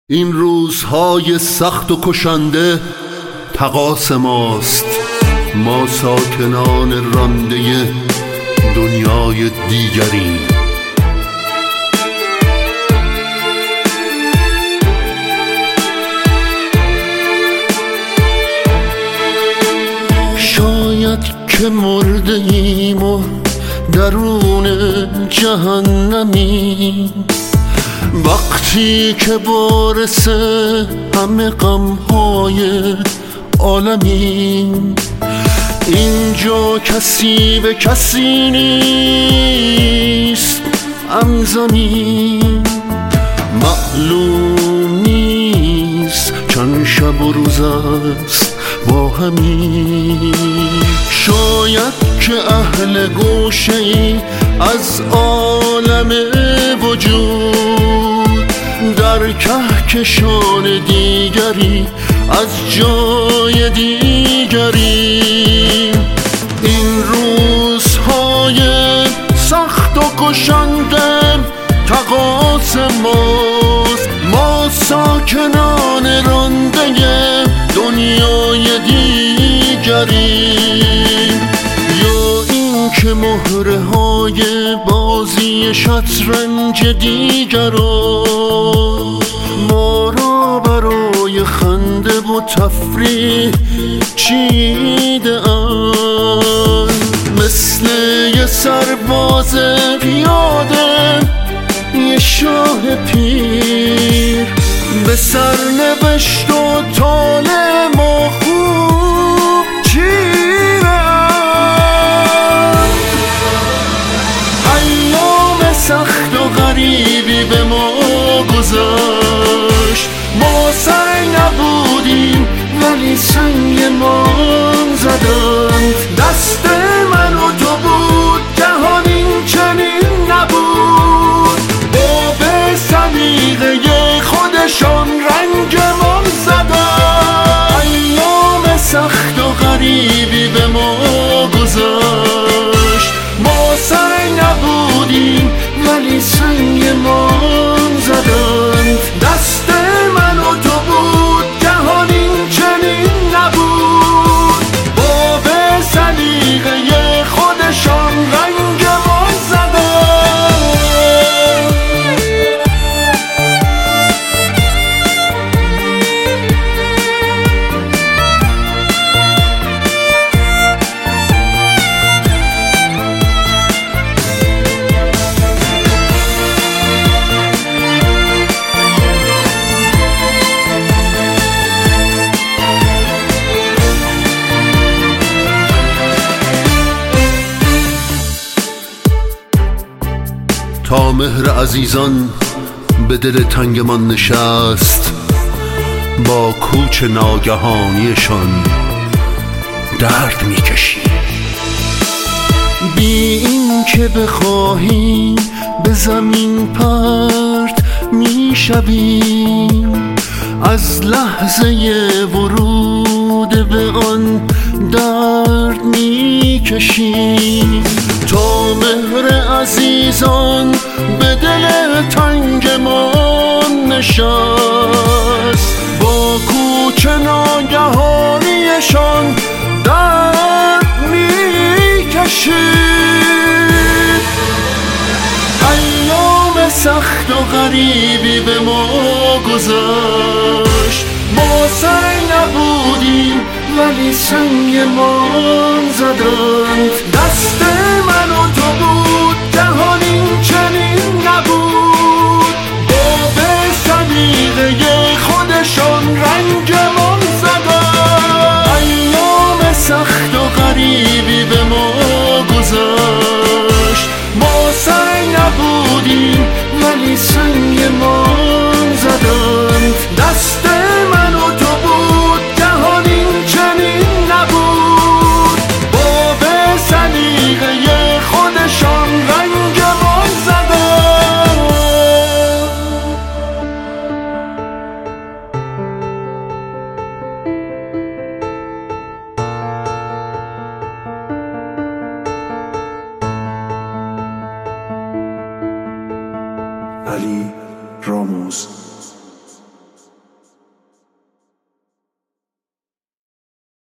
این روزهای سخت و کشنده تقاص ماست، ما ساکنان رانده دنیای دیگریم. شاید که مرده ایم و درون جهنمی، وقتی که بارس همه غمهای عالمیم. اینجا کسی به کسی نیست، همزمین معلوم نیست چند شب و روز است با همین. شاید که اهل گوشه ای از عالم وجود، در کهکشان دیگری از جای دیگری. این روزهای سخت و کشنده تقاص ماست، ما ساکنان رانده دنیای دیگری. یا این که مهره های بازی شطرنج دیگران ما را برای خنده و تفریح چیده اند، مثل یه سرباز پیاده یه شاه پیر به سرنوشت و طال ما خوب چیره. ایام سخت و غریبی به ما گذشت، ما سر نبودیم ولی سنگمان زدن. دست من و تو بود جهان این چنین نبود، با به سلیقه خودشان رنگمان زدن. ایام سخت و غریبی به ما گذشت، ما سر نبودیم ولی سنگمان زدن. دست من و تو بود جهان این چنین نبود، با به سلیقه خودشان رنگمان زدن. تا مهر عزیزان به دل تنگمان نشست، با کوچ ناگهانیشان درد میکشیم. بی این که بخواهیم به زمین پرت میشویم، از لحظه ورود به آن درد میکشیم. تا مهر عزیزان به دل تنگمان نشست، با کوچ ناگهانیشان درد میکشید. ایام سخت و غریبی به ما گذشت، ما سر نبودیم ولی سنگمان زدند. دست من و تو بود جهان این چنین نبود،